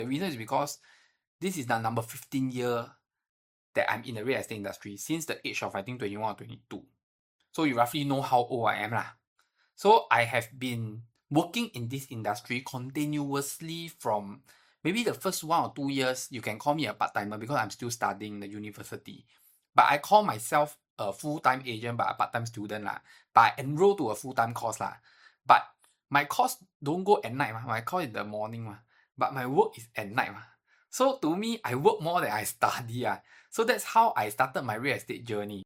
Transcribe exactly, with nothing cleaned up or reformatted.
The reason is because this is the number fifteen year that I'm in the real estate industry since the age of I think twenty-one or twenty-two. So you roughly know how old I am lah. So I have been working in this industry continuously from maybe the first one or two years. You can call me a part-timer because I'm still studying the university. But I call myself a full-time agent but a part-time student lah. But I enroll to a full-time course lah. But my course don't go at night. My course in the morning. But my work is at night. So to me, I work more than I study. So that's how I started my real estate journey.